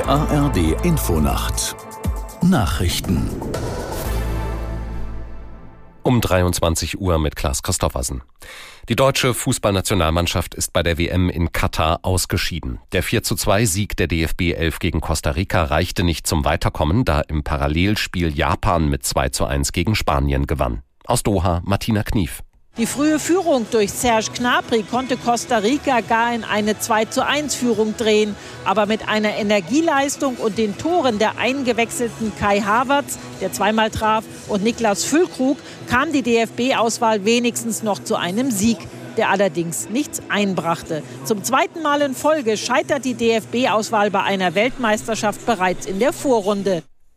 Die ARD-Infonacht Nachrichten um 23 Uhr mit Klaas Christoffersen. Die deutsche Fußballnationalmannschaft ist bei der WM in Katar ausgeschieden. Der 4:2-Sieg der DFB 11 gegen Costa Rica reichte nicht zum Weiterkommen, da im Parallelspiel Japan mit 2:1 gegen Spanien gewann. Aus Doha Martina Knief. Die frühe Führung durch Serge Gnabry konnte Costa Rica gar in eine 2:1-Führung drehen. Aber mit einer Energieleistung und den Toren der eingewechselten Kai Havertz, der zweimal traf, und Niklas Füllkrug kam die DFB-Auswahl wenigstens noch zu einem Sieg, der allerdings nichts einbrachte. Zum zweiten Mal in Folge scheitert die DFB-Auswahl bei einer Weltmeisterschaft bereits in der Vorrunde.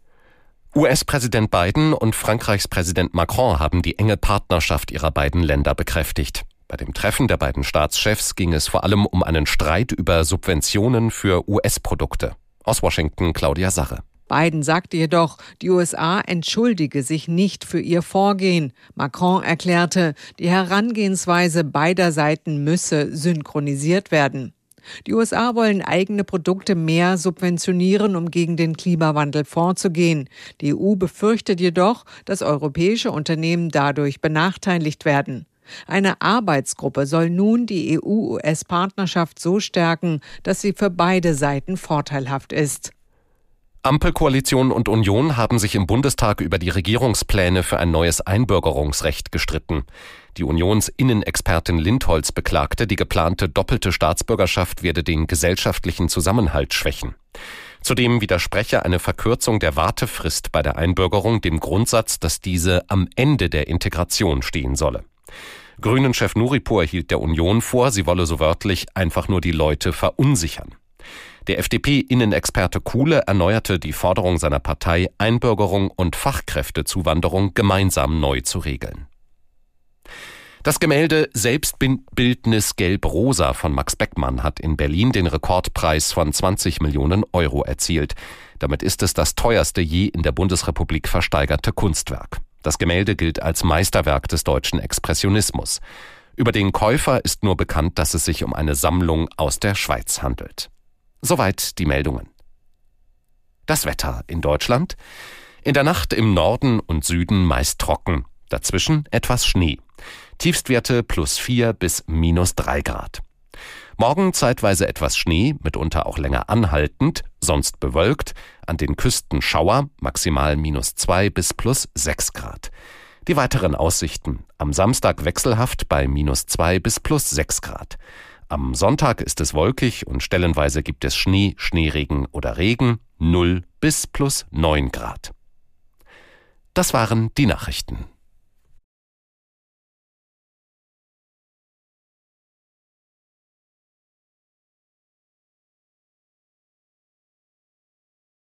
US-Präsident Biden und Frankreichs Präsident Macron haben die enge Partnerschaft ihrer beiden Länder bekräftigt. Bei dem Treffen der beiden Staatschefs ging es vor allem um einen Streit über Subventionen für US-Produkte. Aus Washington Claudia Sarre. Biden sagte jedoch, die USA entschuldige sich nicht für ihr Vorgehen. Macron erklärte, die Herangehensweise beider Seiten müsse synchronisiert werden. Die USA wollen eigene Produkte mehr subventionieren, um gegen den Klimawandel vorzugehen. Die EU befürchtet jedoch, dass europäische Unternehmen dadurch benachteiligt werden. Eine Arbeitsgruppe soll nun die EU-US-Partnerschaft so stärken, dass sie für beide Seiten vorteilhaft ist. Ampelkoalition und Union haben sich im Bundestag über die Regierungspläne für ein neues Einbürgerungsrecht gestritten. Die Unionsinnenexpertin Lindholz beklagte, die geplante doppelte Staatsbürgerschaft werde den gesellschaftlichen Zusammenhalt schwächen. Zudem widerspreche eine Verkürzung der Wartefrist bei der Einbürgerung dem Grundsatz, dass diese am Ende der Integration stehen solle. Grünen-Chef Nuripur hielt der Union vor, sie wolle so wörtlich einfach nur die Leute verunsichern. Der FDP-Innenexperte Kuhle erneuerte die Forderung seiner Partei, Einbürgerung und Fachkräftezuwanderung gemeinsam neu zu regeln. Das Gemälde Selbstbildnis Gelb-Rosa von Max Beckmann hat in Berlin den Rekordpreis von 20 Millionen Euro erzielt. Damit ist es das teuerste je in der Bundesrepublik versteigerte Kunstwerk. Das Gemälde gilt als Meisterwerk des deutschen Expressionismus. Über den Käufer ist nur bekannt, dass es sich um eine Sammlung aus der Schweiz handelt. Soweit die Meldungen. Das Wetter in Deutschland. In der Nacht im Norden und Süden meist trocken. Dazwischen etwas Schnee. Tiefstwerte +4 bis -3 Grad. Morgen zeitweise etwas Schnee, mitunter auch länger anhaltend, sonst bewölkt. An den Küsten Schauer, maximal -2 bis +6 Grad. Die weiteren Aussichten. Am Samstag wechselhaft bei -2 bis +6 Grad. Am Sonntag ist es wolkig und stellenweise gibt es Schnee, Schneeregen oder Regen, 0 bis +9 Grad. Das waren die Nachrichten.